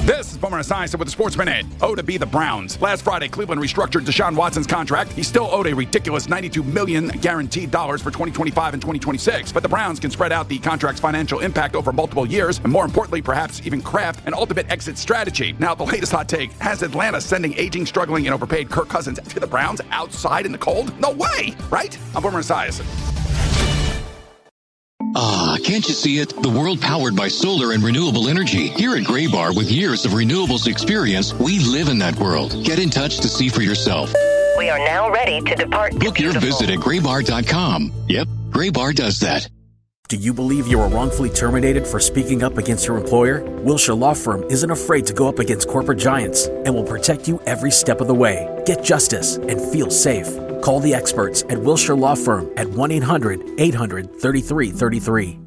This is Boomer Esiason with the Sports Minute. O to B the Browns. Last Friday, Cleveland restructured Deshaun Watson's contract. He still owed a ridiculous $92 million guaranteed dollars for 2025 and 2026. But the Browns can spread out the contract's financial impact over multiple years, and more importantly, perhaps even craft an ultimate exit strategy. Now, the latest hot take, has Atlanta sending aging, struggling, and overpaid Kirk Cousins to the Browns outside in the cold? No way, right? I'm Boomer Esiason. Can't you see it? The world powered by solar and renewable energy. Here at Graybar, with years of renewables experience, we live in that world. Get in touch to see for yourself. We are now ready to depart. Book your visit at graybar.com. Yep, Graybar does that. Do you believe you were wrongfully terminated for speaking up against your employer? Wilshire Law Firm isn't afraid to go up against corporate giants and will protect you every step of the way. Get justice and feel safe. Call the experts at Wilshire Law Firm at 1-800-800-3333.